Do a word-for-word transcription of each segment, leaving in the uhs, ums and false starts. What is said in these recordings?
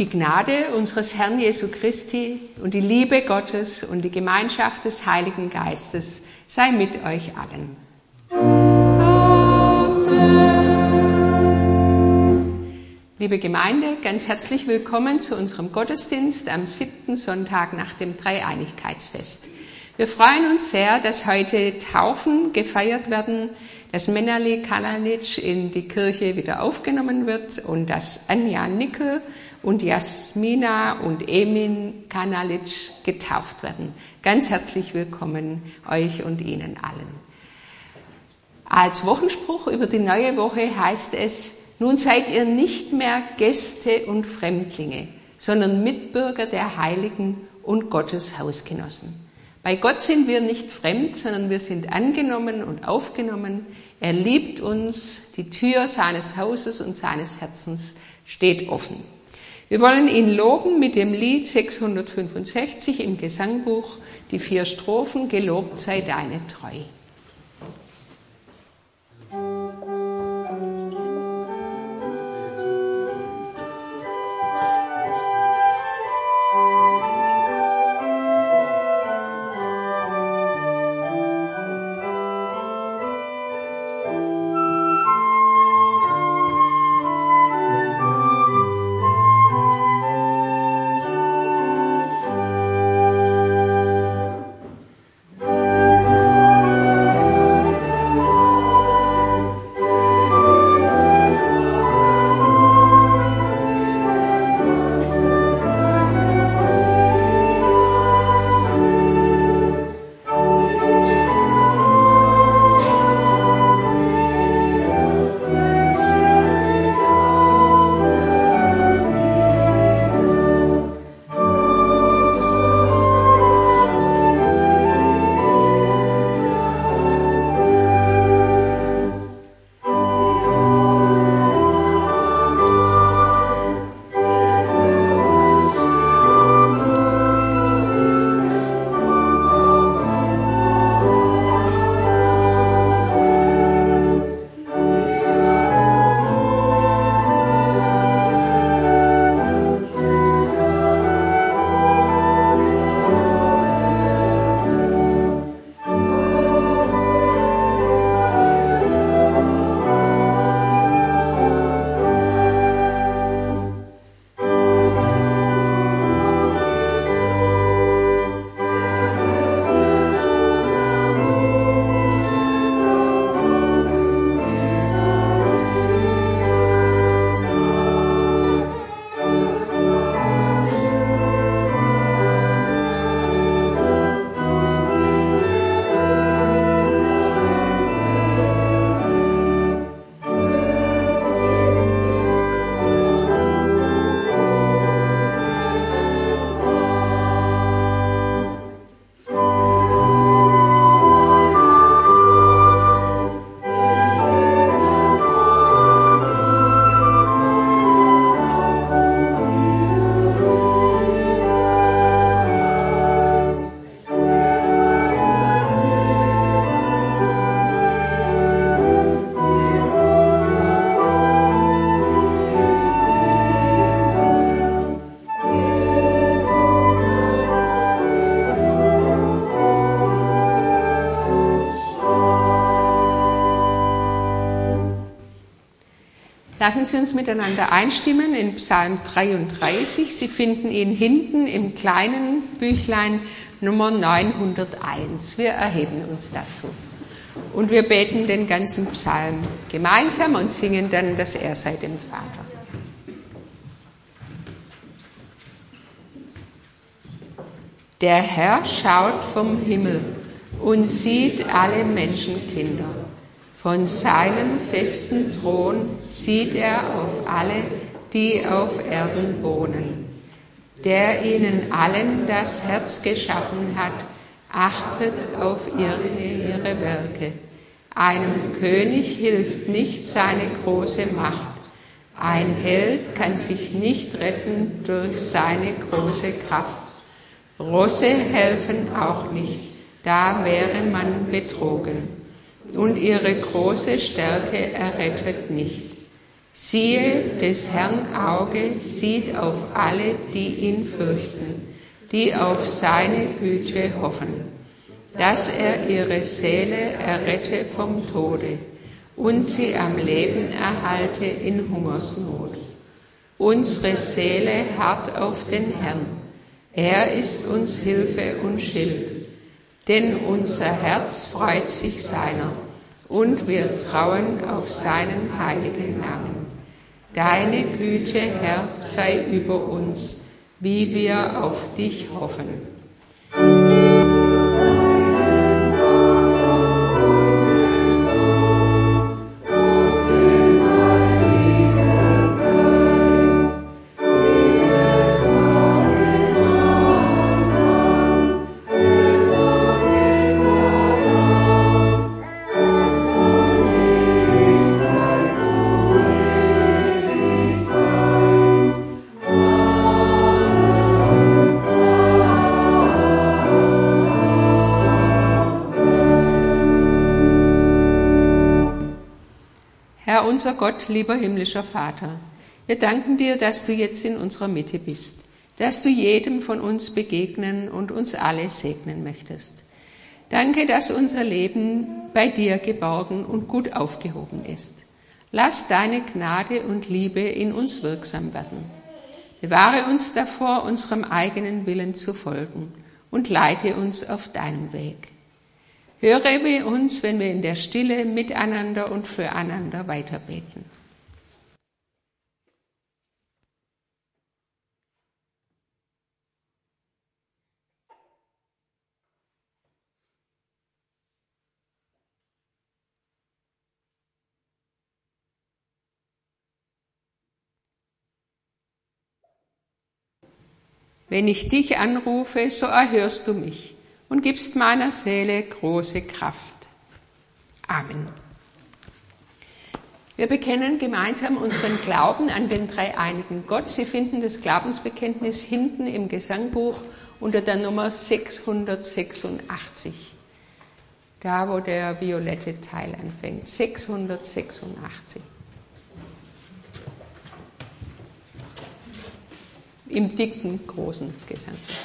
Die Gnade unseres Herrn Jesu Christi und die Liebe Gottes und die Gemeinschaft des Heiligen Geistes sei mit euch allen. Amen. Liebe Gemeinde, ganz herzlich willkommen zu unserem Gottesdienst am siebten Sonntag nach dem Dreieinigkeitsfest. Wir freuen uns sehr, dass heute Taufen gefeiert werden, dass Menali Kalanic in die Kirche wieder aufgenommen wird und dass Anja Nickel und Jasmina und Emin Kanalic getauft werden. Ganz herzlich willkommen euch und Ihnen allen. Als Wochenspruch über die neue Woche heißt es: Nun seid ihr nicht mehr Gäste und Fremdlinge, sondern Mitbürger der Heiligen und Gottes Hausgenossen. Bei Gott sind wir nicht fremd, sondern wir sind angenommen und aufgenommen. Er liebt uns, die Tür seines Hauses und seines Herzens steht offen. Wir wollen ihn loben mit dem Lied sechshundertfünfundsechzig im Gesangbuch, die vier Strophen, Gelobt sei deine Treu. Lassen Sie uns miteinander einstimmen in Psalm dreiunddreißig. Sie finden ihn hinten im kleinen Büchlein Nummer neunhunderteins. Wir erheben uns dazu. Und wir beten den ganzen Psalm gemeinsam und singen dann das Er sei dem Vater. Der Herr schaut vom Himmel und sieht alle Menschenkinder. Von seinem festen Thron sieht er auf alle, die auf Erden wohnen. Der ihnen allen das Herz geschaffen hat, achtet auf ihre, ihre Werke. Einem König hilft nicht seine große Macht. Ein Held kann sich nicht retten durch seine große Kraft. Rosse helfen auch nicht, da wäre man betrogen. Und ihre große Stärke errettet nicht. Siehe, des Herrn Auge sieht auf alle, die ihn fürchten, die auf seine Güte hoffen, dass er ihre Seele errette vom Tode und sie am Leben erhalte in Hungersnot. Unsere Seele harrt auf den Herrn, er ist uns Hilfe und Schild, denn unser Herz freut sich seiner und wir trauen auf seinen heiligen Namen. Deine Güte, Herr, sei über uns, wie wir auf dich hoffen. Herr unser Gott, lieber himmlischer Vater, wir danken dir, dass du jetzt in unserer Mitte bist, dass du jedem von uns begegnen und uns alle segnen möchtest. Danke, dass unser Leben bei dir geborgen und gut aufgehoben ist. Lass deine Gnade und Liebe in uns wirksam werden. Bewahre uns davor, unserem eigenen Willen zu folgen und leite uns auf deinem Weg. Höre bei uns, wenn wir in der Stille miteinander und füreinander weiterbeten. Wenn ich dich anrufe, so erhörst du mich und gibst meiner Seele große Kraft. Amen. Wir bekennen gemeinsam unseren Glauben an den dreieinigen Gott. Sie finden das Glaubensbekenntnis hinten im Gesangbuch unter der Nummer sechshundertsechsundachtzig. Da, wo der violette Teil anfängt. sechshundertsechsundachtzig. Im dicken, großen Gesangbuch.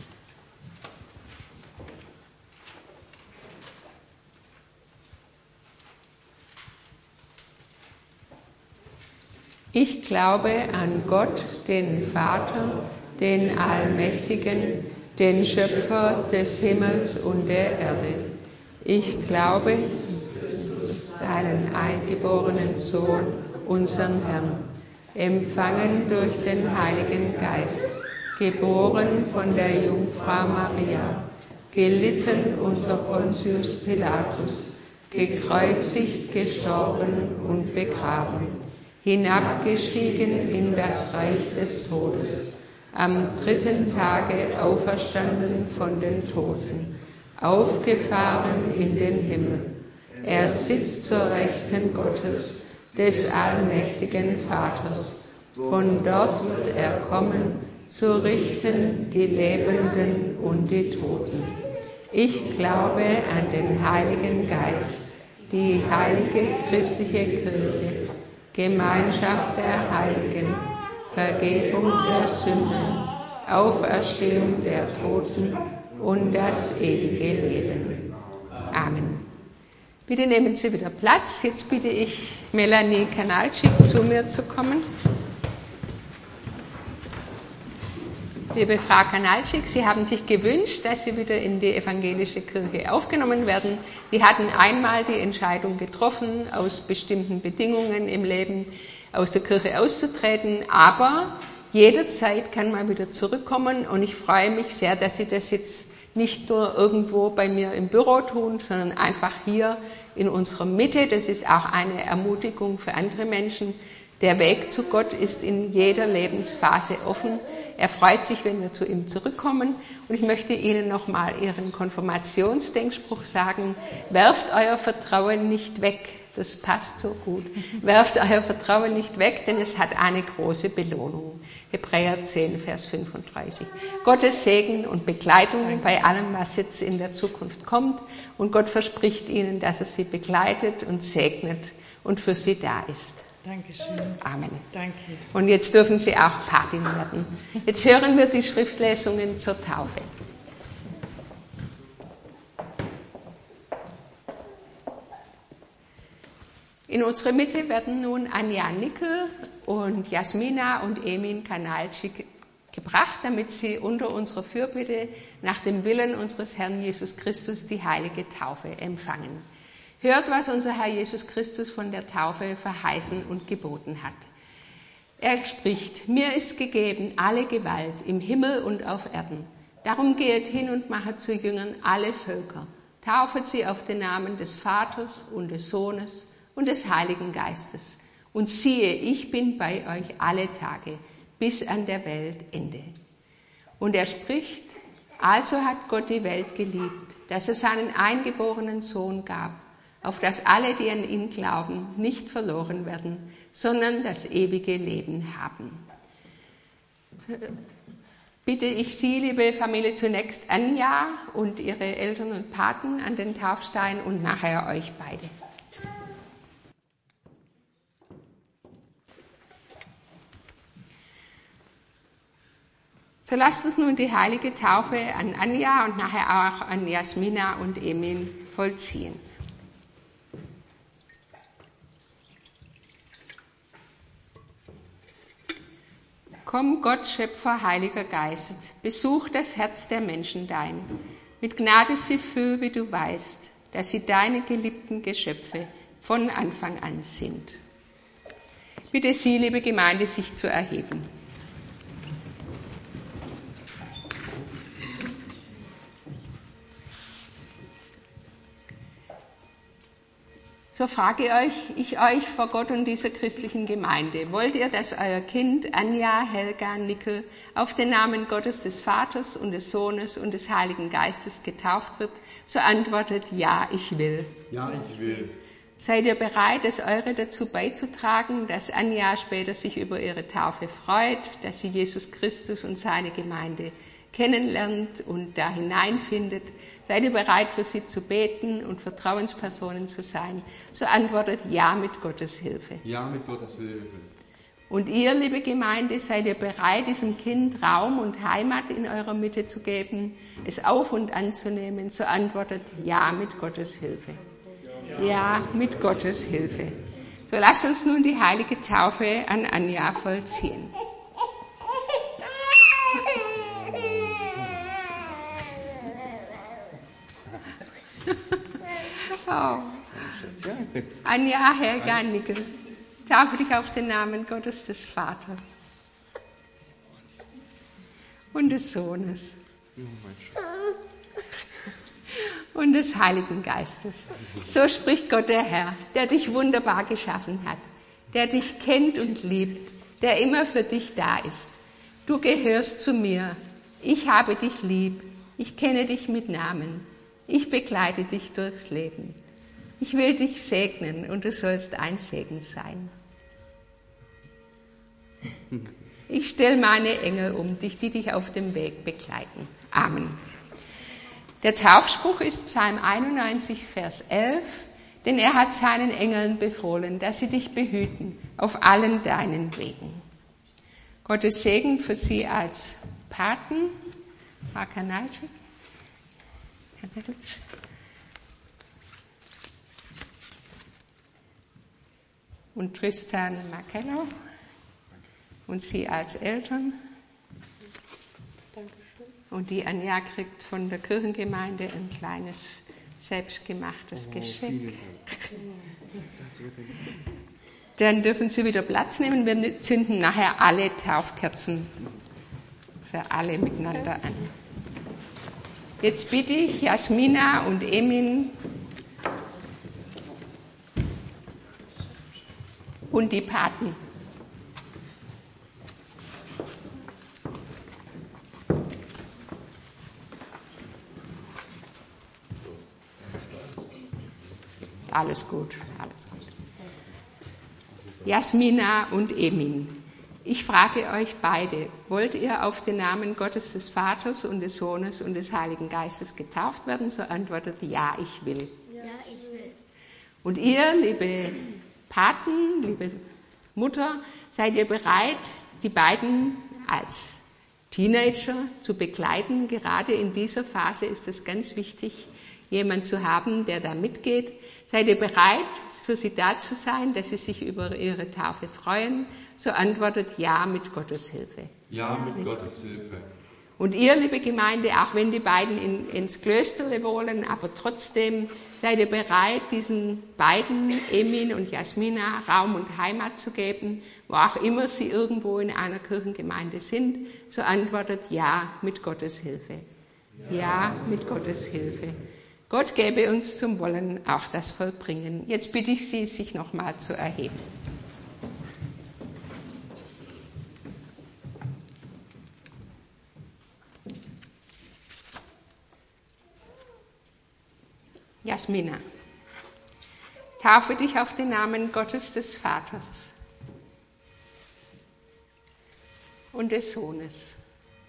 Ich glaube an Gott, den Vater, den Allmächtigen, den Schöpfer des Himmels und der Erde. Ich glaube seinen eingeborenen Sohn, unseren Herrn, empfangen durch den Heiligen Geist, geboren von der Jungfrau Maria, gelitten unter Pontius Pilatus, gekreuzigt, gestorben und begraben, hinabgestiegen in das Reich des Todes, am dritten Tage auferstanden von den Toten, aufgefahren in den Himmel. Er sitzt zur Rechten Gottes, des allmächtigen Vaters. Von dort wird er kommen, zu richten die Lebenden und die Toten. Ich glaube an den Heiligen Geist, die heilige christliche Kirche, Gemeinschaft der Heiligen, Vergebung der Sünden, Auferstehung der Toten und das ewige Leben. Amen. Bitte nehmen Sie wieder Platz. Jetzt bitte ich Melanie Kanalczyk, zu mir zu kommen. Liebe Frau Kanalczyk, Sie haben sich gewünscht, dass Sie wieder in die evangelische Kirche aufgenommen werden. Sie hatten einmal die Entscheidung getroffen, aus bestimmten Bedingungen im Leben aus der Kirche auszutreten, aber jederzeit kann man wieder zurückkommen und ich freue mich sehr, dass Sie das jetzt nicht nur irgendwo bei mir im Büro tun, sondern einfach hier in unserer Mitte. Das ist auch eine Ermutigung für andere Menschen. Der Weg zu Gott ist in jeder Lebensphase offen. Er freut sich, wenn wir zu ihm zurückkommen. Und ich möchte Ihnen nochmal Ihren Konfirmationsdenkspruch sagen. Werft euer Vertrauen nicht weg. Das passt so gut. Werft euer Vertrauen nicht weg, denn es hat eine große Belohnung. Hebräer zehn, Vers fünfunddreißig. Gottes Segen und Begleitung bei allem, was jetzt in der Zukunft kommt. Und Gott verspricht Ihnen, dass er Sie begleitet und segnet und für Sie da ist. Dankeschön. Amen. Danke. Und jetzt dürfen Sie auch Patin werden. Jetzt hören wir die Schriftlesungen zur Taufe. In unsere Mitte werden nun Anja Nickel und Jasmina und Emin Kanalczyk gebracht, damit sie unter unserer Fürbitte nach dem Willen unseres Herrn Jesus Christus die heilige Taufe empfangen. Hört, was unser Herr Jesus Christus von der Taufe verheißen und geboten hat. Er spricht, mir ist gegeben alle Gewalt im Himmel und auf Erden. Darum geht hin und machet zu Jüngern alle Völker. Taufet sie auf den Namen des Vaters und des Sohnes und des Heiligen Geistes. Und siehe, ich bin bei euch alle Tage, bis an der Weltende. Und er spricht, also hat Gott die Welt geliebt, dass er seinen eingeborenen Sohn gab, auf dass alle, die an ihn glauben, nicht verloren werden, sondern das ewige Leben haben. Bitte ich Sie, liebe Familie, zunächst Anja und ihre Eltern und Paten an den Taufstein und nachher euch beide. So lasst uns nun die heilige Taufe an Anja und nachher auch an Jasmina und Emin vollziehen. Komm, Gott, Schöpfer, Heiliger Geist, besuch das Herz der Menschen dein. Mit Gnade sie füll, wie du weißt, dass sie deine geliebten Geschöpfe von Anfang an sind. Bitte Sie, liebe Gemeinde, sich zu erheben. So frage euch, ich euch vor Gott und dieser christlichen Gemeinde, wollt ihr, dass euer Kind Anja Helga Nickel auf den Namen Gottes des Vaters und des Sohnes und des Heiligen Geistes getauft wird? So antwortet, ja, ich will. Ja, ich will. Seid ihr bereit, das Eure dazu beizutragen, dass Anja später sich über ihre Taufe freut, dass sie Jesus Christus und seine Gemeinde kennenlernt und da hineinfindet? Seid ihr bereit, für sie zu beten und Vertrauenspersonen zu sein? So antwortet ja mit Gottes Hilfe. Ja, mit Gottes Hilfe. Und ihr, liebe Gemeinde, seid ihr bereit, diesem Kind Raum und Heimat in eurer Mitte zu geben, es auf und anzunehmen? So antwortet ja mit Gottes Hilfe. Ja, mit Gottes Hilfe. So lasst uns nun die heilige Taufe an Anja vollziehen. Oh. Anja Helga Nickel, taufe dich auf den Namen Gottes des Vaters und des Sohnes und des Heiligen Geistes. So spricht Gott der Herr, der dich wunderbar geschaffen hat, der dich kennt und liebt, der immer für dich da ist. Du gehörst zu mir, ich habe dich lieb, ich kenne dich mit Namen. Ich begleite dich durchs Leben. Ich will dich segnen und du sollst ein Segen sein. Ich stelle meine Engel um dich, die dich auf dem Weg begleiten. Amen. Der Taufspruch ist Psalm einundneunzig, Vers elf, denn er hat seinen Engeln befohlen, dass sie dich behüten auf allen deinen Wegen. Gottes Segen für Sie als Paten, Frau Kanalczyk. Und Tristan Markello und Sie als Eltern. Und die Anja kriegt von der Kirchengemeinde ein kleines selbstgemachtes oh, Geschenk. Dann dürfen Sie wieder Platz nehmen. Wir zünden nachher alle Taufkerzen für alle miteinander an. Jetzt bitte ich Jasmina und Emin und die Paten. Alles gut, alles gut. Jasmina und Emin. Ich frage euch beide, wollt ihr auf den Namen Gottes des Vaters und des Sohnes und des Heiligen Geistes getauft werden? So antwortet ja, ich will. Ja, ich will. Und ihr, liebe Paten, liebe Mutter, seid ihr bereit, die beiden als Teenager zu begleiten? Gerade in dieser Phase ist es ganz wichtig, jemand zu haben, der da mitgeht. Seid ihr bereit, für sie da zu sein, dass sie sich über ihre Taufe freuen? So antwortet ja mit Gottes Hilfe. Ja, mit Gottes Hilfe. Und ihr, liebe Gemeinde, auch wenn die beiden in, ins Klösterle wollen, aber trotzdem seid ihr bereit, diesen beiden, Emin und Jasmina, Raum und Heimat zu geben, wo auch immer sie irgendwo in einer Kirchengemeinde sind? So antwortet ja mit Gottes Hilfe. Ja, mit Gottes Hilfe. Gott gebe uns zum Wollen auch das Vollbringen. Jetzt bitte ich Sie, sich nochmal zu erheben. Jasmina, taufe dich auf den Namen Gottes des Vaters und des Sohnes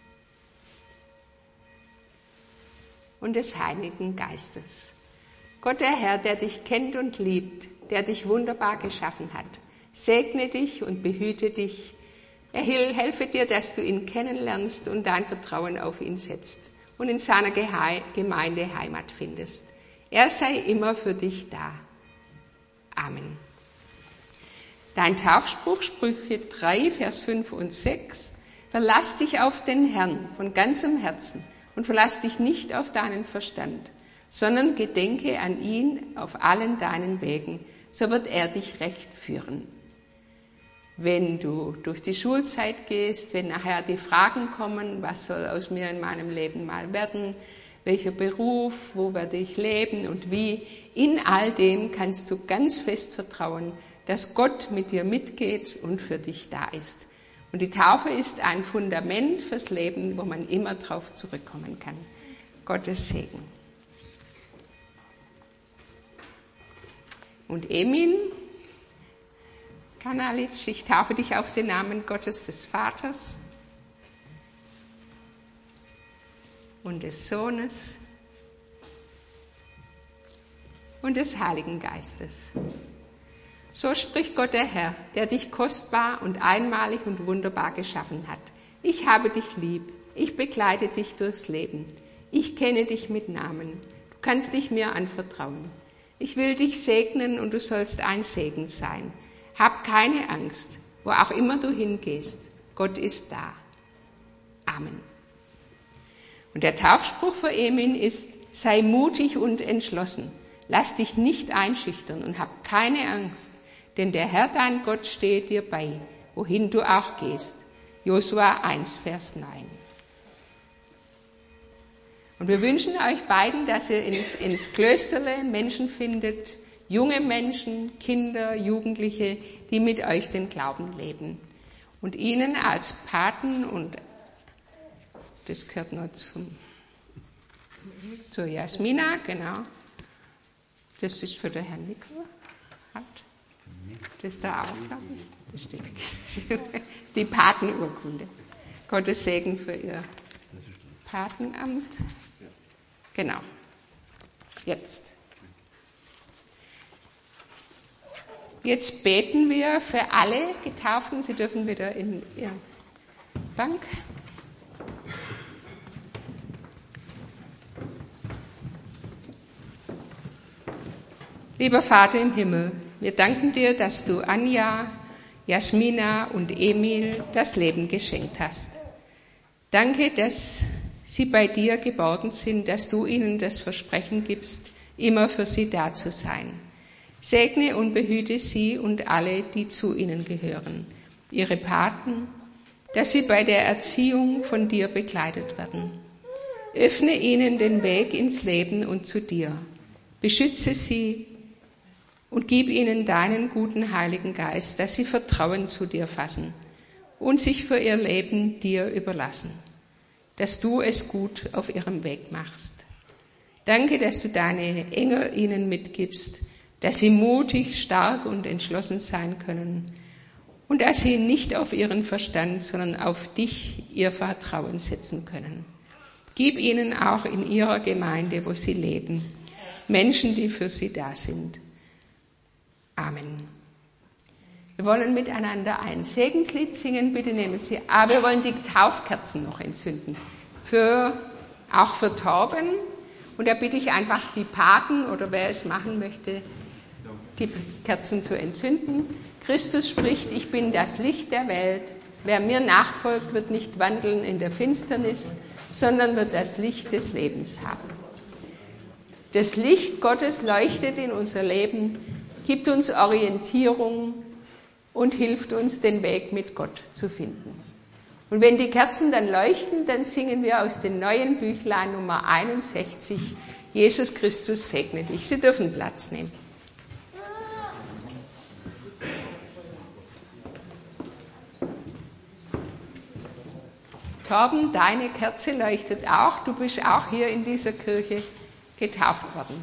und des Heiligen Geistes. Gott der Herr, der dich kennt und liebt, der dich wunderbar geschaffen hat, segne dich und behüte dich. Er helfe dir, dass du ihn kennenlernst und dein Vertrauen auf ihn setzt und in seiner Gemeinde Heimat findest. Er sei immer für dich da. Amen. Dein Taufspruch, Sprüche drei, Vers fünf und sechs. Verlass dich auf den Herrn von ganzem Herzen und verlass dich nicht auf deinen Verstand, sondern gedenke an ihn auf allen deinen Wegen, so wird er dich recht führen. Wenn du durch die Schulzeit gehst, wenn nachher die Fragen kommen, was soll aus mir in meinem Leben mal werden, welcher Beruf, wo werde ich leben und wie, in all dem kannst du ganz fest vertrauen, dass Gott mit dir mitgeht und für dich da ist. Und die Taufe ist ein Fundament fürs Leben, wo man immer drauf zurückkommen kann. Gottes Segen. Und Emin Kanalic, ich taufe dich auf den Namen Gottes des Vaters und des Sohnes und des Heiligen Geistes. So spricht Gott der Herr, der dich kostbar und einmalig und wunderbar geschaffen hat. Ich habe dich lieb, ich begleite dich durchs Leben. Ich kenne dich mit Namen, du kannst dich mir anvertrauen. Ich will dich segnen und du sollst ein Segen sein. Hab keine Angst, wo auch immer du hingehst. Gott ist da. Amen. Und der Taufspruch für Emin ist, sei mutig und entschlossen. Lass dich nicht einschüchtern und hab keine Angst, denn der Herr dein Gott steht dir bei, wohin du auch gehst. Josua eins, Vers neun. Und wir wünschen euch beiden, dass ihr ins, ins Klösterle Menschen findet, junge Menschen, Kinder, Jugendliche, die mit euch den Glauben leben. Und ihnen als Paten, und das gehört nur zum, zur Jasmina, genau, das ist für den Herrn Nikola, das da auch, glaube ich, das steht. Die Patenurkunde. Gottes Segen für ihr Patenamt. Genau. Jetzt. Jetzt beten wir für alle Getauften. Sie dürfen wieder in Ihre Bank. Lieber Vater im Himmel, wir danken dir, dass du Anja, Jasmina und Emil das Leben geschenkt hast. Danke, dass sie bei dir geborgen sind, dass du ihnen das Versprechen gibst, immer für sie da zu sein. Segne und behüte sie und alle, die zu ihnen gehören, ihre Paten, dass sie bei der Erziehung von dir begleitet werden. Öffne ihnen den Weg ins Leben und zu dir. Beschütze sie und gib ihnen deinen guten Heiligen Geist, dass sie Vertrauen zu dir fassen und sich für ihr Leben dir überlassen, dass du es gut auf ihrem Weg machst. Danke, dass du deine Engel ihnen mitgibst, dass sie mutig, stark und entschlossen sein können und dass sie nicht auf ihren Verstand, sondern auf dich ihr Vertrauen setzen können. Gib ihnen auch in ihrer Gemeinde, wo sie leben, Menschen, die für sie da sind. Amen. Wir wollen miteinander ein Segenslied singen, bitte nehmen Sie. Aber wir wollen die Taufkerzen noch entzünden, für, auch für Torben. Und da bitte ich einfach die Paten oder wer es machen möchte, die Kerzen zu entzünden. Christus spricht, ich bin das Licht der Welt. Wer mir nachfolgt, wird nicht wandeln in der Finsternis, sondern wird das Licht des Lebens haben. Das Licht Gottes leuchtet in unser Leben, gibt uns Orientierung und hilft uns, den Weg mit Gott zu finden. Und wenn die Kerzen dann leuchten, dann singen wir aus dem neuen Büchlein Nummer einundsechzig, Jesus Christus segne dich. Sie dürfen Platz nehmen. Torben, deine Kerze leuchtet auch. Du bist auch hier in dieser Kirche getauft worden.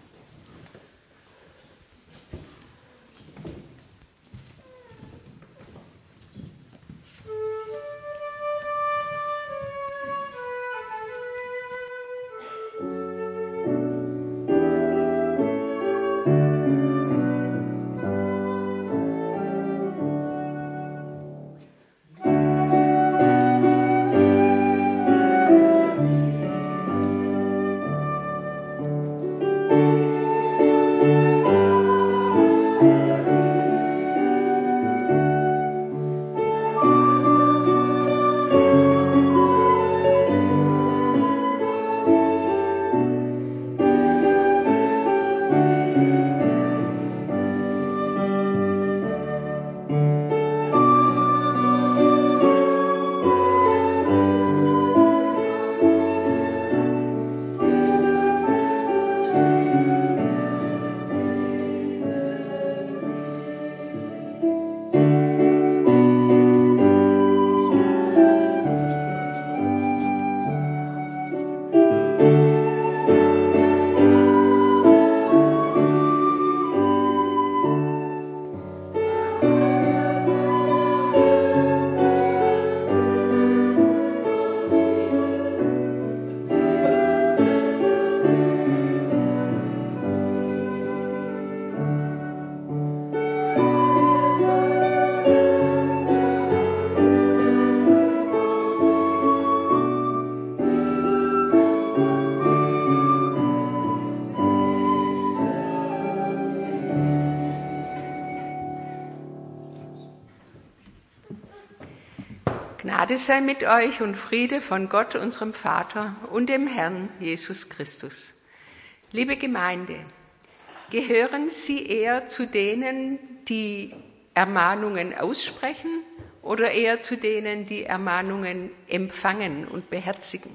Gnade sei mit euch und Friede von Gott, unserem Vater und dem Herrn Jesus Christus. Liebe Gemeinde, gehören Sie eher zu denen, die Ermahnungen aussprechen oder eher zu denen, die Ermahnungen empfangen und beherzigen?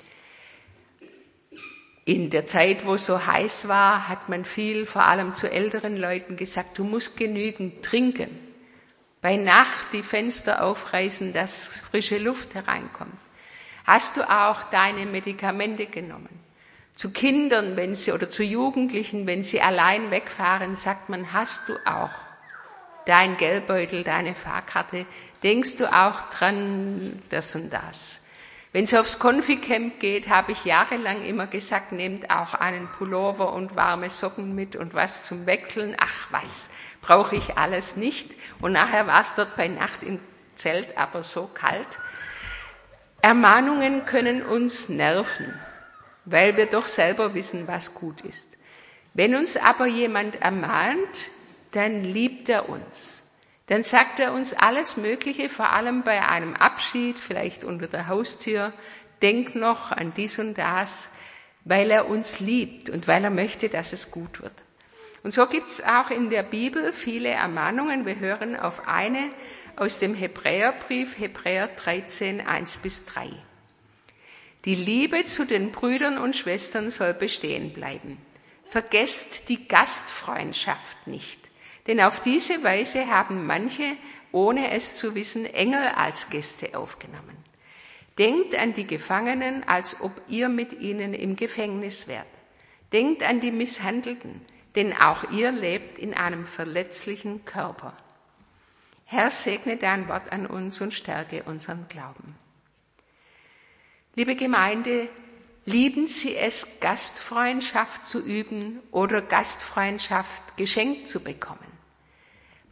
In der Zeit, wo es so heiß war, hat man viel, vor allem zu älteren Leuten, gesagt, du musst genügend trinken. Bei Nacht die Fenster aufreißen, dass frische Luft hereinkommt. Hast du auch deine Medikamente genommen? Zu Kindern, wenn sie, oder zu Jugendlichen, wenn sie allein wegfahren, sagt man, hast du auch dein Geldbeutel, deine Fahrkarte? Denkst du auch dran, das und das? Wenn es aufs Konfi-Camp geht, habe ich jahrelang immer gesagt, nehmt auch einen Pullover und warme Socken mit und was zum Wechseln. Ach was, brauche ich alles nicht. Und nachher war es dort bei Nacht im Zelt aber so kalt. Ermahnungen können uns nerven, weil wir doch selber wissen, was gut ist. Wenn uns aber jemand ermahnt, dann liebt er uns. Dann sagt er uns alles Mögliche, vor allem bei einem Abschied, vielleicht unter der Haustür. Denk noch an dies und das, weil er uns liebt und weil er möchte, dass es gut wird. Und so gibt es auch in der Bibel viele Ermahnungen. Wir hören auf eine aus dem Hebräerbrief, Hebräer dreizehn, eins bis drei. Die Liebe zu den Brüdern und Schwestern soll bestehen bleiben. Vergesst die Gastfreundschaft nicht. Denn auf diese Weise haben manche, ohne es zu wissen, Engel als Gäste aufgenommen. Denkt an die Gefangenen, als ob ihr mit ihnen im Gefängnis wärt. Denkt an die Misshandelten, denn auch ihr lebt in einem verletzlichen Körper. Herr, segne dein Wort an uns und stärke unseren Glauben. Liebe Gemeinde, lieben Sie es, Gastfreundschaft zu üben oder Gastfreundschaft geschenkt zu bekommen?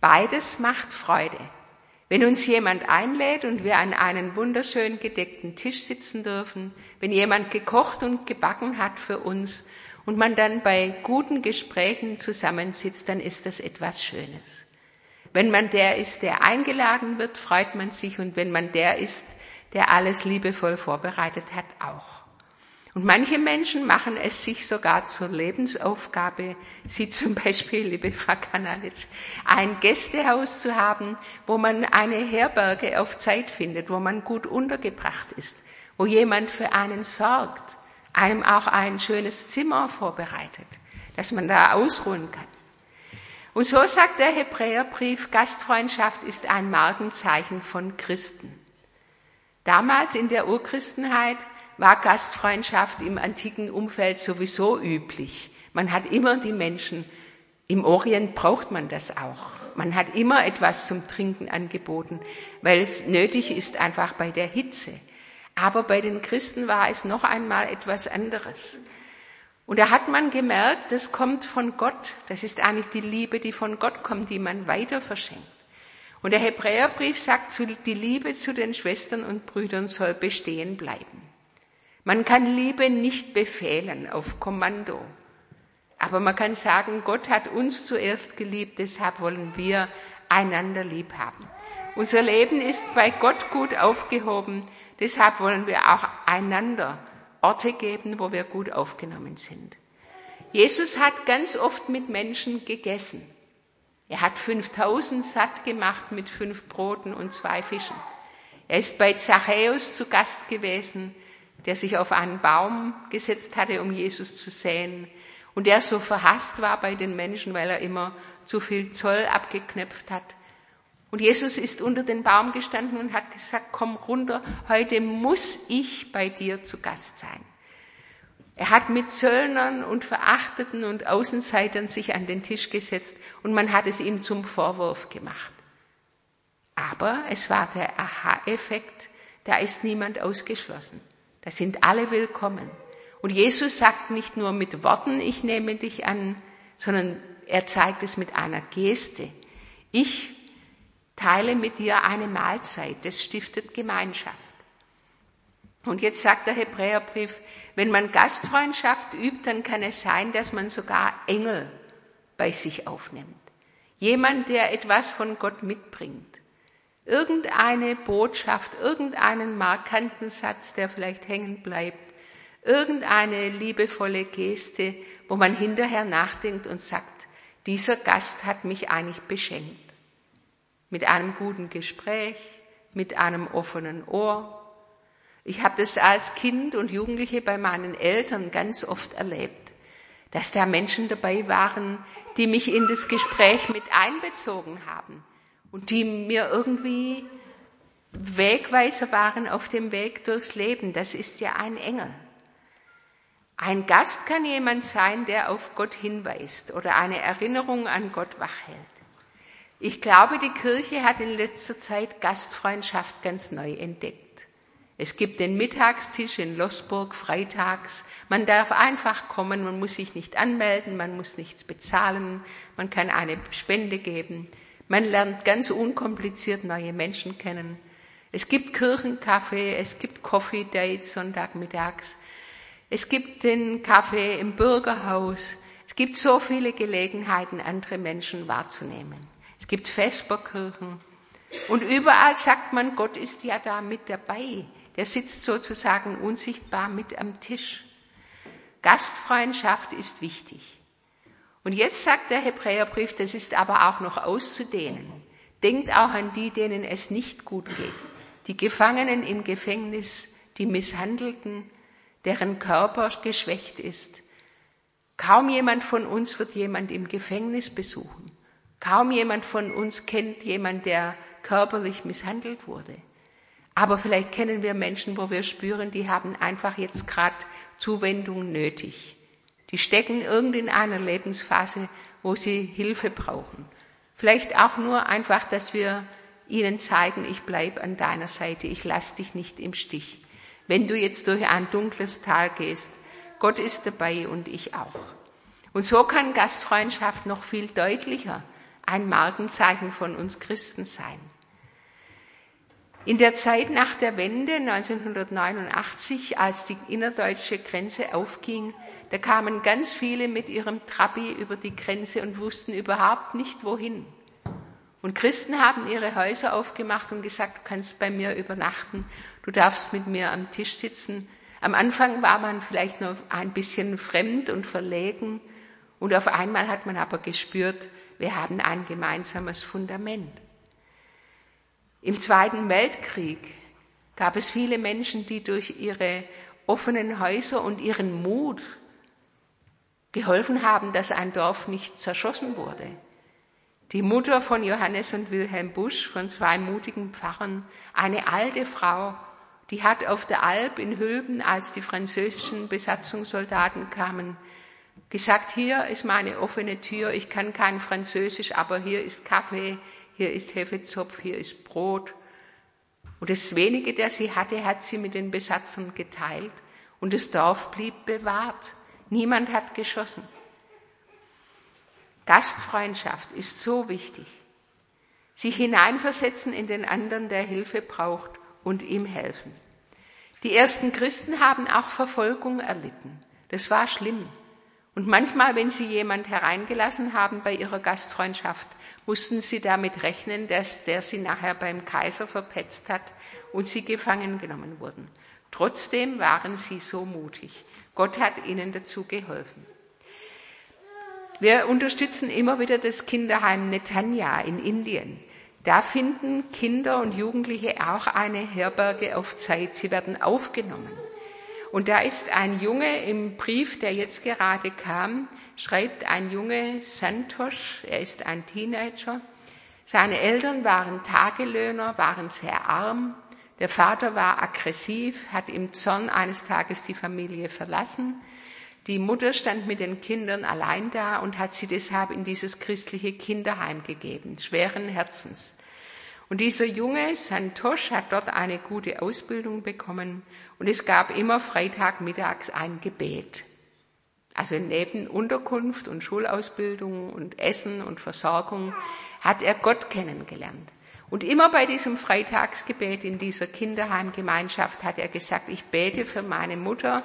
Beides macht Freude. Wenn uns jemand einlädt und wir an einen wunderschön gedeckten Tisch sitzen dürfen, wenn jemand gekocht und gebacken hat für uns und man dann bei guten Gesprächen zusammensitzt, dann ist das etwas Schönes. Wenn man der ist, der eingeladen wird, freut man sich, und wenn man der ist, der alles liebevoll vorbereitet hat, auch. Und manche Menschen machen es sich sogar zur Lebensaufgabe, Sie zum Beispiel, liebe Frau Kanalic, ein Gästehaus zu haben, wo man eine Herberge auf Zeit findet, wo man gut untergebracht ist, wo jemand für einen sorgt, einem auch ein schönes Zimmer vorbereitet, dass man da ausruhen kann. Und so sagt der Hebräerbrief, Gastfreundschaft ist ein Markenzeichen von Christen. Damals in der Urchristenheit war Gastfreundschaft im antiken Umfeld sowieso üblich. Man hat immer die Menschen, im Orient braucht man das auch. Man hat immer etwas zum Trinken angeboten, weil es nötig ist einfach bei der Hitze. Aber bei den Christen war es noch einmal etwas anderes. Und da hat man gemerkt, das kommt von Gott. Das ist eigentlich die Liebe, die von Gott kommt, die man weiter verschenkt. Und der Hebräerbrief sagt, die Liebe zu den Schwestern und Brüdern soll bestehen bleiben. Man kann Liebe nicht befehlen auf Kommando. Aber man kann sagen, Gott hat uns zuerst geliebt, deshalb wollen wir einander lieb haben. Unser Leben ist bei Gott gut aufgehoben, deshalb wollen wir auch einander Orte geben, wo wir gut aufgenommen sind. Jesus hat ganz oft mit Menschen gegessen. Er hat fünftausend satt gemacht mit fünf Broten und zwei Fischen. Er ist bei Zachäus zu Gast gewesen, der sich auf einen Baum gesetzt hatte, um Jesus zu sehen, und der so verhasst war bei den Menschen, weil er immer zu viel Zoll abgeknöpft hat. Und Jesus ist unter den Baum gestanden und hat gesagt, komm runter, heute muss ich bei dir zu Gast sein. Er hat mit Zöllnern und Verachteten und Außenseitern sich an den Tisch gesetzt und man hat es ihm zum Vorwurf gemacht. Aber es war der Aha-Effekt, da ist niemand ausgeschlossen. Da sind alle willkommen. Und Jesus sagt nicht nur mit Worten, ich nehme dich an, sondern er zeigt es mit einer Geste. Ich teile mit dir eine Mahlzeit, das stiftet Gemeinschaft. Und jetzt sagt der Hebräerbrief, wenn man Gastfreundschaft übt, dann kann es sein, dass man sogar Engel bei sich aufnimmt. Jemand, der etwas von Gott mitbringt. Irgendeine Botschaft, irgendeinen markanten Satz, der vielleicht hängen bleibt, irgendeine liebevolle Geste, wo man hinterher nachdenkt und sagt, dieser Gast hat mich eigentlich beschenkt. Mit einem guten Gespräch, mit einem offenen Ohr. Ich habe das als Kind und Jugendliche bei meinen Eltern ganz oft erlebt, dass da Menschen dabei waren, die mich in das Gespräch mit einbezogen haben. Und die mir irgendwie Wegweiser waren auf dem Weg durchs Leben. Das ist ja ein Engel. Ein Gast kann jemand sein, der auf Gott hinweist oder eine Erinnerung an Gott wachhält. Ich glaube, die Kirche hat in letzter Zeit Gastfreundschaft ganz neu entdeckt. Es gibt den Mittagstisch in Loßburg freitags. Man darf einfach kommen, man muss sich nicht anmelden, man muss nichts bezahlen, man kann eine Spende geben. Man lernt ganz unkompliziert neue Menschen kennen. Es gibt Kirchenkaffee, es gibt Coffee Dates Sonntagmittags. Es gibt den Kaffee im Bürgerhaus. Es gibt so viele Gelegenheiten, andere Menschen wahrzunehmen. Es gibt Vesperkirchen. Und überall sagt man, Gott ist ja da mit dabei. Der sitzt sozusagen unsichtbar mit am Tisch. Gastfreundschaft ist wichtig. Und jetzt sagt der Hebräerbrief, das ist aber auch noch auszudehnen. Denkt auch an die, denen es nicht gut geht. Die Gefangenen im Gefängnis, die Misshandelten, deren Körper geschwächt ist. Kaum jemand von uns wird jemand im Gefängnis besuchen. Kaum jemand von uns kennt jemand, der körperlich misshandelt wurde. Aber vielleicht kennen wir Menschen, wo wir spüren, die haben einfach jetzt gerade Zuwendung nötig. Die stecken irgend in einer Lebensphase, wo sie Hilfe brauchen. Vielleicht auch nur einfach, dass wir ihnen zeigen, ich bleibe an deiner Seite, ich lasse dich nicht im Stich. Wenn du jetzt durch ein dunkles Tal gehst, Gott ist dabei und ich auch. Und so kann Gastfreundschaft noch viel deutlicher ein Markenzeichen von uns Christen sein. In der Zeit nach der Wende neunzehnhundertneunundachtzig, als die innerdeutsche Grenze aufging, da kamen ganz viele mit ihrem Trabi über die Grenze und wussten überhaupt nicht, wohin. Und Christen haben ihre Häuser aufgemacht und gesagt, du kannst bei mir übernachten, du darfst mit mir am Tisch sitzen. Am Anfang war man vielleicht noch ein bisschen fremd und verlegen und auf einmal hat man aber gespürt, wir haben ein gemeinsames Fundament. Im Zweiten Weltkrieg gab es viele Menschen, die durch ihre offenen Häuser und ihren Mut geholfen haben, dass ein Dorf nicht zerschossen wurde. Die Mutter von Johannes und Wilhelm Busch, von zwei mutigen Pfarrern, eine alte Frau, die hat auf der Alp in Hülben, als die französischen Besatzungssoldaten kamen, gesagt, hier ist meine offene Tür, ich kann kein Französisch, aber hier ist Kaffee, hier ist Hefezopf, hier ist Brot. Und das Wenige, das sie hatte, hat sie mit den Besatzern geteilt und das Dorf blieb bewahrt. Niemand hat geschossen. Gastfreundschaft ist so wichtig. Sich hineinversetzen in den anderen, der Hilfe braucht, und ihm helfen. Die ersten Christen haben auch Verfolgung erlitten. Das war schlimm. Und manchmal, wenn sie jemand hereingelassen haben bei ihrer Gastfreundschaft, mussten sie damit rechnen, dass der sie nachher beim Kaiser verpetzt hat und sie gefangen genommen wurden. Trotzdem waren sie so mutig. Gott hat ihnen dazu geholfen. Wir unterstützen immer wieder das Kinderheim Netanya in Indien. Da finden Kinder und Jugendliche auch eine Herberge auf Zeit. Sie werden aufgenommen. Und da ist ein Junge im Brief, der jetzt gerade kam, schreibt ein Junge, Santosh, er ist ein Teenager. Seine Eltern waren Tagelöhner, waren sehr arm. Der Vater war aggressiv, hat im Zorn eines Tages die Familie verlassen. Die Mutter stand mit den Kindern allein da und hat sie deshalb in dieses christliche Kinderheim gegeben, schweren Herzens. Und dieser Junge, Santosh, hat dort eine gute Ausbildung bekommen und es gab immer Freitagmittags ein Gebet. Also neben Unterkunft und Schulausbildung und Essen und Versorgung hat er Gott kennengelernt. Und immer bei diesem Freitagsgebet in dieser Kinderheimgemeinschaft hat er gesagt, ich bete für meine Mutter,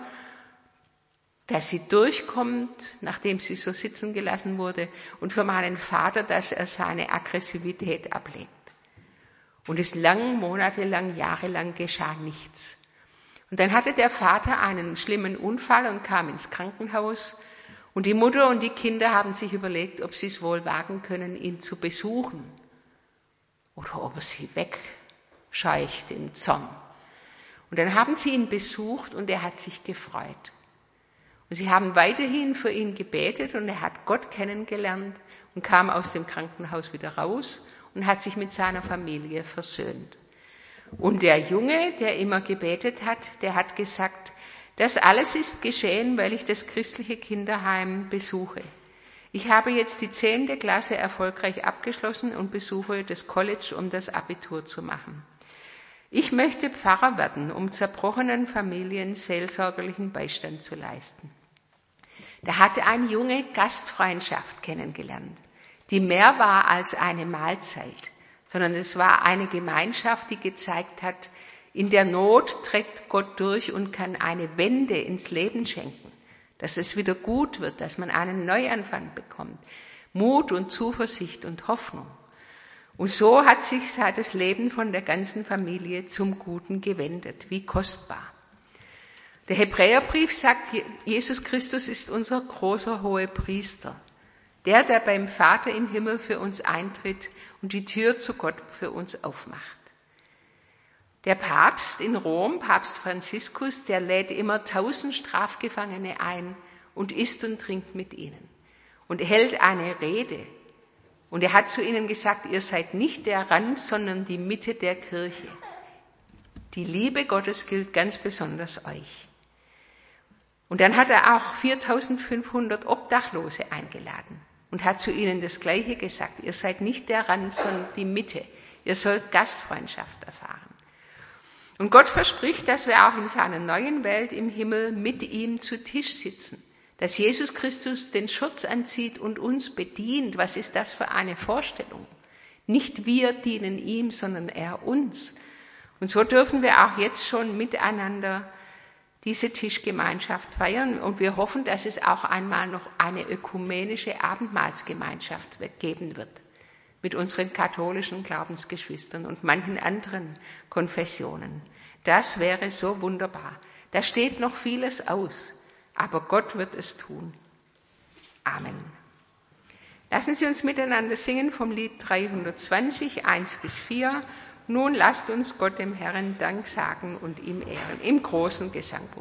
dass sie durchkommt, nachdem sie so sitzen gelassen wurde, und für meinen Vater, dass er seine Aggressivität ablegt. Und es lang, monatelang, jahrelang geschah nichts. Und dann hatte der Vater einen schlimmen Unfall und kam ins Krankenhaus. Und die Mutter und die Kinder haben sich überlegt, ob sie es wohl wagen können, ihn zu besuchen. Oder ob er sie wegscheucht im Zorn. Und dann haben sie ihn besucht und er hat sich gefreut. Und sie haben weiterhin für ihn gebetet und er hat Gott kennengelernt und kam aus dem Krankenhaus wieder raus und hat sich mit seiner Familie versöhnt. Und der Junge, der immer gebetet hat, der hat gesagt, das alles ist geschehen, weil ich das christliche Kinderheim besuche. Ich habe jetzt die zehnte Klasse erfolgreich abgeschlossen und besuche das College, um das Abitur zu machen. Ich möchte Pfarrer werden, um zerbrochenen Familien seelsorgerlichen Beistand zu leisten. Da hatte ein Junge Gastfreundschaft kennengelernt, die mehr war als eine Mahlzeit, sondern es war eine Gemeinschaft, die gezeigt hat, in der Not trägt Gott durch und kann eine Wende ins Leben schenken, dass es wieder gut wird, dass man einen Neuanfang bekommt, Mut und Zuversicht und Hoffnung. Und so hat sich das Leben von der ganzen Familie zum Guten gewendet. Wie kostbar. Der Hebräerbrief sagt, Jesus Christus ist unser großer Hohepriester. Der, der beim Vater im Himmel für uns eintritt und die Tür zu Gott für uns aufmacht. Der Papst in Rom, Papst Franziskus, der lädt immer tausend Strafgefangene ein und isst und trinkt mit ihnen und hält eine Rede. Und er hat zu ihnen gesagt, ihr seid nicht der Rand, sondern die Mitte der Kirche. Die Liebe Gottes gilt ganz besonders euch. Und dann hat er auch viertausendfünfhundert Obdachlose eingeladen und hat zu ihnen das Gleiche gesagt. Ihr seid nicht der Rand, sondern die Mitte. Ihr sollt Gastfreundschaft erfahren. Und Gott verspricht, dass wir auch in seiner neuen Welt im Himmel mit ihm zu Tisch sitzen. Dass Jesus Christus den Schurz anzieht und uns bedient, was ist das für eine Vorstellung? Nicht wir dienen ihm, sondern er uns. Und so dürfen wir auch jetzt schon miteinander diese Tischgemeinschaft feiern. Und wir hoffen, dass es auch einmal noch eine ökumenische Abendmahlsgemeinschaft geben wird mit unseren katholischen Glaubensgeschwistern und manchen anderen Konfessionen. Das wäre so wunderbar. Da steht noch vieles aus, aber Gott wird es tun. Amen. Lassen Sie uns miteinander singen vom Lied dreihundertzwanzig, eins bis vier. Nun lasst uns Gott dem Herrn Dank sagen und ihm ehren, im großen Gesangbuch.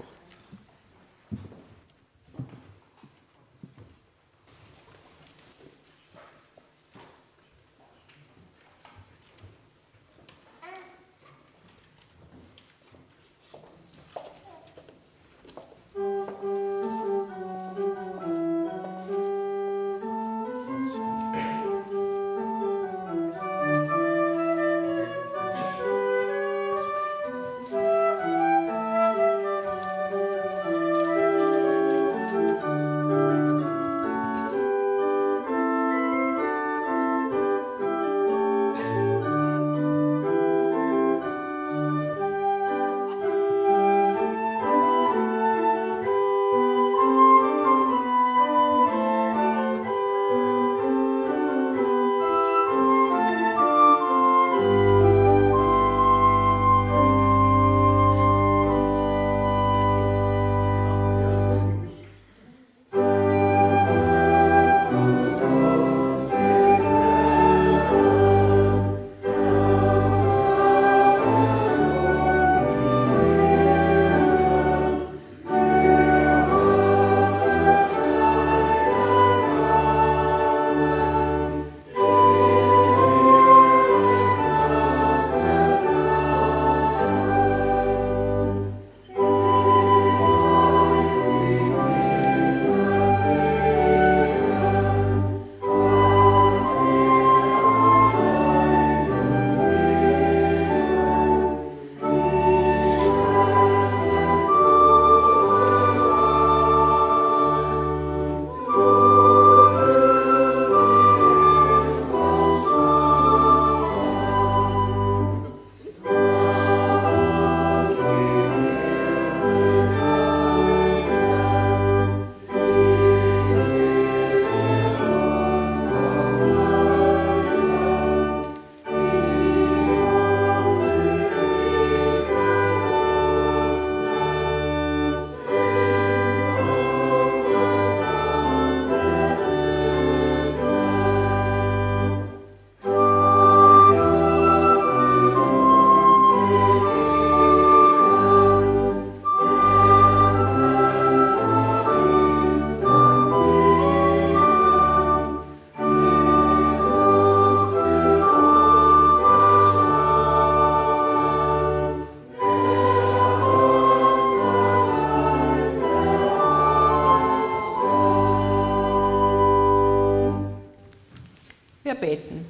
Wir beten.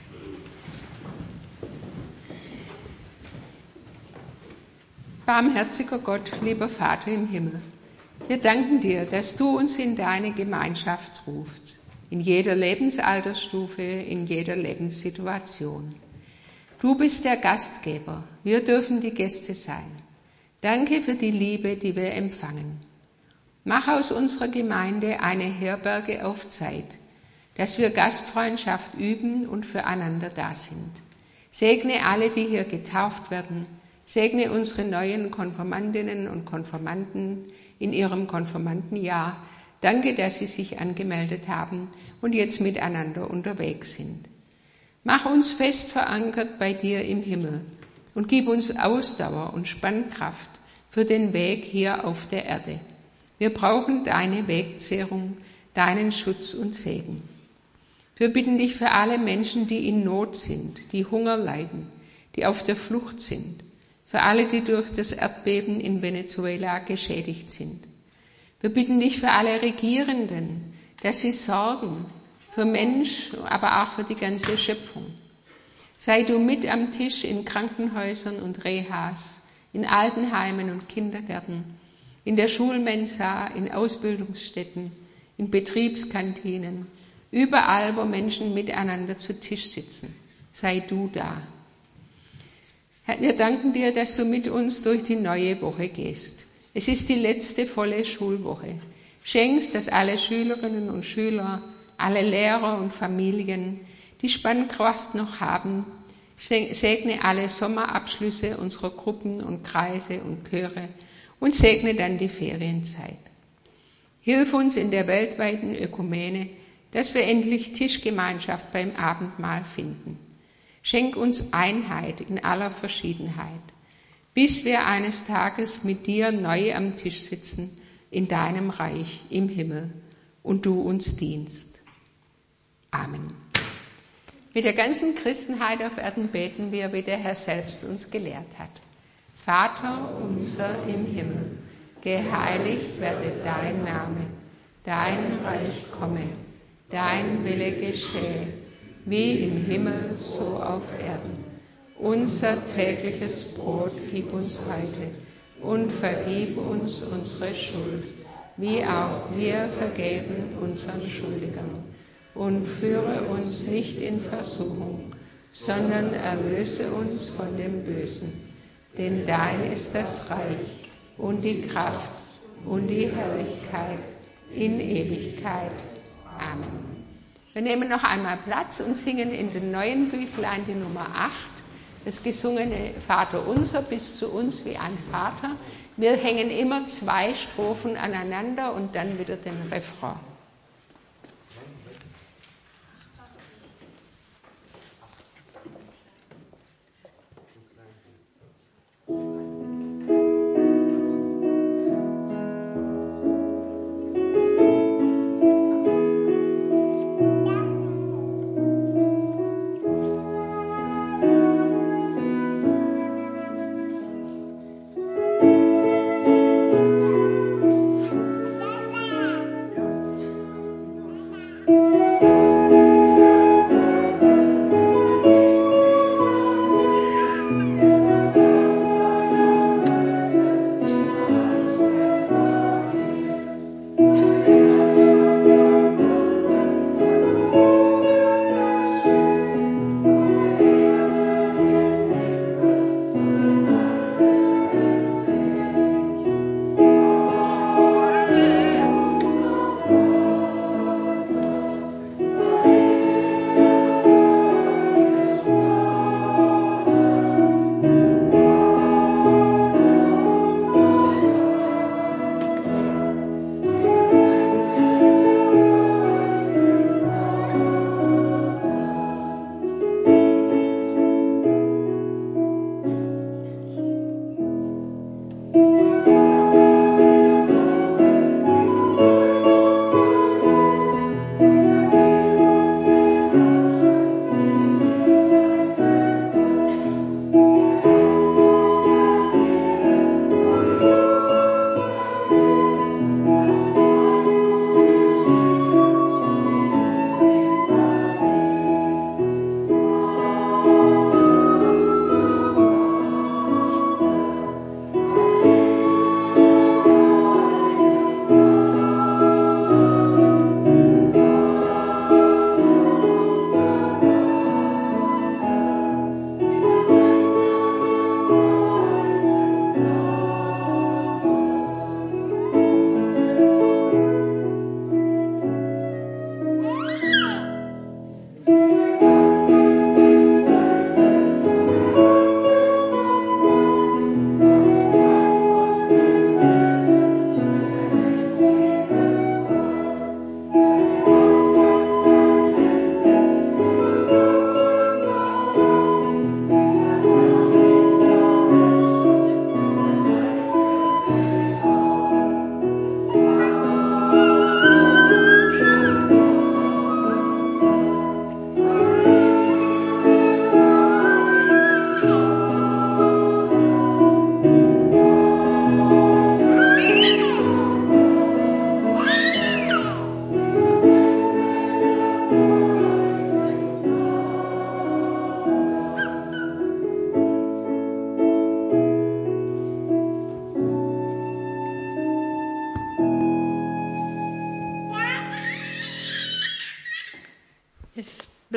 Barmherziger Gott, lieber Vater im Himmel, wir danken dir, dass du uns in deine Gemeinschaft rufst, in jeder Lebensaltersstufe, in jeder Lebenssituation. Du bist der Gastgeber, wir dürfen die Gäste sein. Danke für die Liebe, die wir empfangen. Mach aus unserer Gemeinde eine Herberge auf Zeit, dass wir Gastfreundschaft üben und füreinander da sind. Segne alle, die hier getauft werden. Segne unsere neuen Konfirmandinnen und Konfirmanden in ihrem Konfirmandenjahr. Danke, dass sie sich angemeldet haben und jetzt miteinander unterwegs sind. Mach uns fest verankert bei dir im Himmel und gib uns Ausdauer und Spannkraft für den Weg hier auf der Erde. Wir brauchen deine Wegzehrung, deinen Schutz und Segen. Wir bitten dich für alle Menschen, die in Not sind, die Hunger leiden, die auf der Flucht sind, für alle, die durch das Erdbeben in Venezuela geschädigt sind. Wir bitten dich für alle Regierenden, dass sie sorgen für Mensch, aber auch für die ganze Schöpfung. Sei du mit am Tisch in Krankenhäusern und Rehas, in Altenheimen und Kindergärten, in der Schulmensa, in Ausbildungsstätten, in Betriebskantinen, überall, wo Menschen miteinander zu Tisch sitzen. Sei du da. Herr, wir danken dir, dass du mit uns durch die neue Woche gehst. Es ist die letzte volle Schulwoche. Schenkst, dass alle Schülerinnen und Schüler, alle Lehrer und Familien die Spannkraft noch haben. Segne alle Sommerabschlüsse unserer Gruppen und Kreise und Chöre und segne dann die Ferienzeit. Hilf uns in der weltweiten Ökumene, dass wir endlich Tischgemeinschaft beim Abendmahl finden. Schenk uns Einheit in aller Verschiedenheit, bis wir eines Tages mit dir neu am Tisch sitzen, in deinem Reich im Himmel, und du uns dienst. Amen. Mit der ganzen Christenheit auf Erden beten wir, wie der Herr selbst uns gelehrt hat. Vater unser im Himmel, geheiligt werde dein Name, dein Reich komme, dein Wille geschehe, wie im Himmel, so auf Erden. Unser tägliches Brot gib uns heute und vergib uns unsere Schuld, wie auch wir vergeben unseren Schuldigern. Und führe uns nicht in Versuchung, sondern erlöse uns von dem Bösen. Denn dein ist das Reich und die Kraft und die Herrlichkeit in Ewigkeit. Amen. Wir nehmen noch einmal Platz und singen in den neuen Büchlein die Nummer acht, das gesungene Vater unser, bis zu uns wie ein Vater. Wir hängen immer zwei Strophen aneinander und dann wieder den Refrain.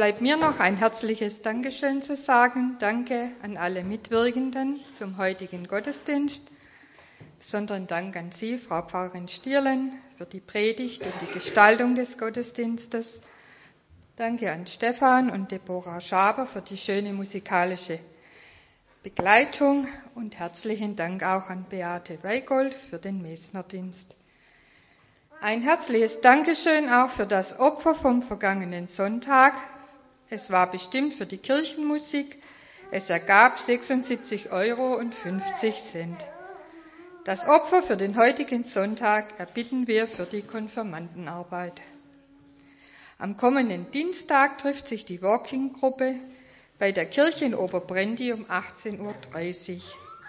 bleibt mir noch ein herzliches Dankeschön zu sagen. Danke an alle Mitwirkenden zum heutigen Gottesdienst. Besonderen Dank an Sie, Frau Pfarrerin Stierlen, für die Predigt und die Gestaltung des Gottesdienstes. Danke an Stefan und Deborah Schaber für die schöne musikalische Begleitung und herzlichen Dank auch an Beate Weigold für den Mesnerdienst. Ein herzliches Dankeschön auch für das Opfer vom vergangenen Sonntag. Es war bestimmt für die Kirchenmusik. Es ergab sechsundsiebzig Euro und fünfzig Cent. Das Opfer für den heutigen Sonntag erbitten wir für die Konfirmandenarbeit. Am kommenden Dienstag trifft sich die Walking-Gruppe bei der Kirche in Oberbrendi um achtzehn Uhr dreißig.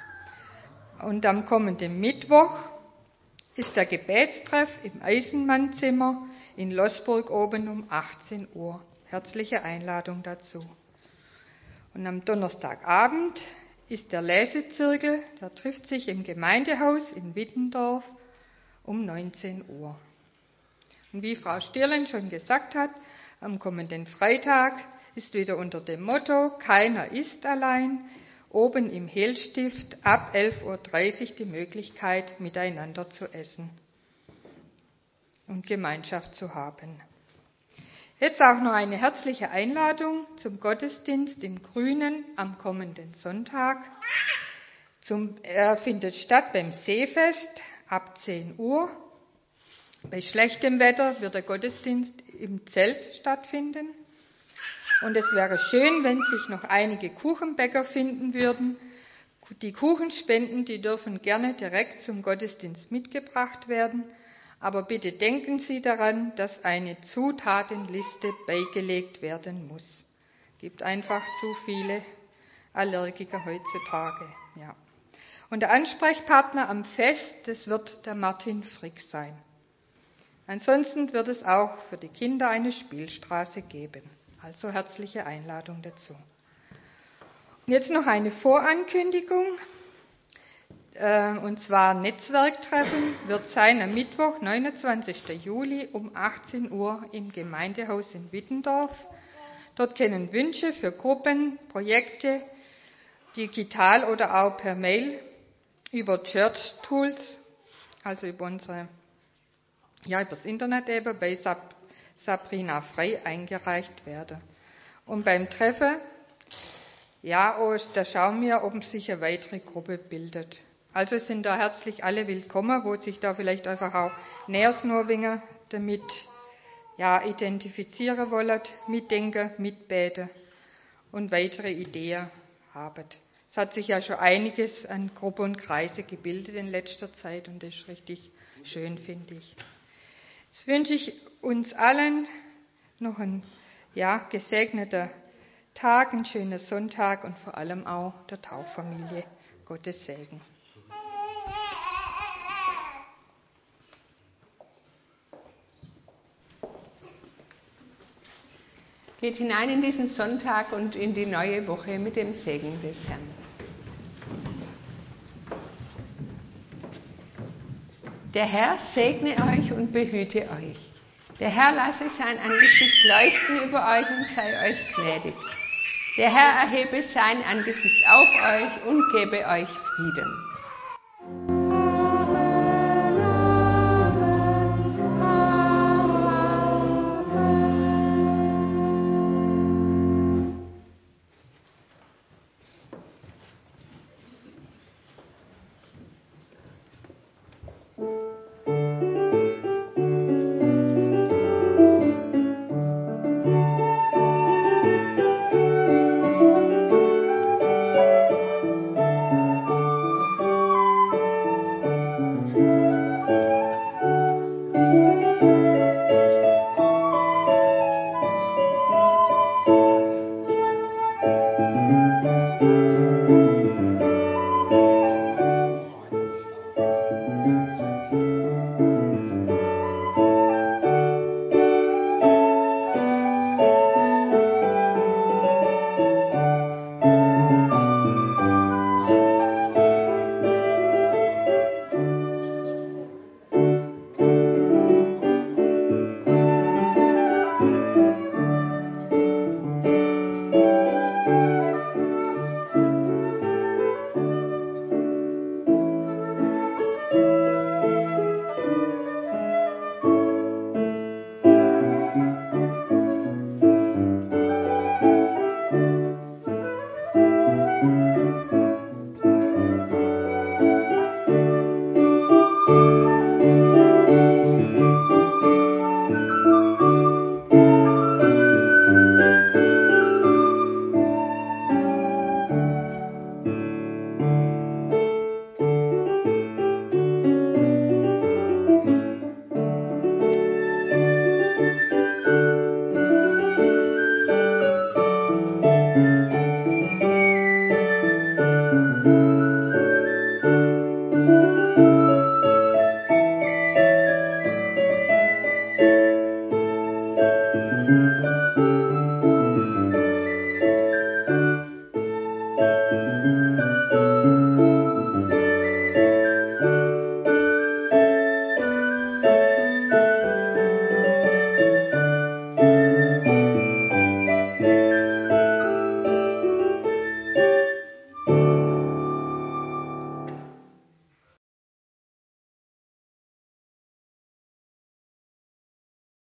Und am kommenden Mittwoch ist der Gebetstreff im Eisenmannzimmer in Loßburg oben um achtzehn Uhr. Herzliche Einladung dazu. Und am Donnerstagabend ist der Lesezirkel, der trifft sich im Gemeindehaus in Wittendorf um neunzehn Uhr. Und wie Frau Stierlen schon gesagt hat, am kommenden Freitag ist wieder unter dem Motto Keiner ist allein oben im Hehlstift ab elf Uhr dreißig die Möglichkeit, miteinander zu essen und Gemeinschaft zu haben. Jetzt auch noch eine herzliche Einladung zum Gottesdienst im Grünen am kommenden Sonntag. Zum, er findet statt beim Seefest ab zehn Uhr. Bei schlechtem Wetter wird der Gottesdienst im Zelt stattfinden. Und es wäre schön, wenn sich noch einige Kuchenbäcker finden würden. Die Kuchenspenden, die dürfen gerne direkt zum Gottesdienst mitgebracht werden. Aber bitte denken Sie daran, dass eine Zutatenliste beigelegt werden muss. Es gibt einfach zu viele Allergiker heutzutage. Ja. Und der Ansprechpartner am Fest, das wird der Martin Frick sein. Ansonsten wird es auch für die Kinder eine Spielstraße geben. Also herzliche Einladung dazu. Und jetzt noch eine Vorankündigung. Und zwar Netzwerktreffen wird sein am Mittwoch, neunundzwanzigsten Juli um achtzehn Uhr im Gemeindehaus in Wittendorf. Dort können Wünsche für Gruppen, Projekte, digital oder auch per Mail über Church Tools, also über unsere, ja, über das Internet eben bei Sab Sabrina Frei eingereicht werden. Und beim Treffen, ja, oh, da schauen wir, ob sich eine weitere Gruppe bildet. Also sind da herzlich alle willkommen, wo sich da vielleicht einfach auch nähers nur weniger damit, ja, identifizieren wollen, mitdenken, mitbeten und weitere Ideen haben. Es hat sich ja schon einiges an Gruppen und Kreise gebildet in letzter Zeit und das ist richtig schön, finde ich. Jetzt wünsche ich uns allen noch einen, ja, gesegneten Tag, einen schönen Sonntag und vor allem auch der Tauffamilie Gottes Segen. Geht hinein in diesen Sonntag und in die neue Woche mit dem Segen des Herrn. Der Herr segne euch und behüte euch. Der Herr lasse sein Angesicht leuchten über euch und sei euch gnädig. Der Herr erhebe sein Angesicht auf euch und gebe euch Frieden. Musik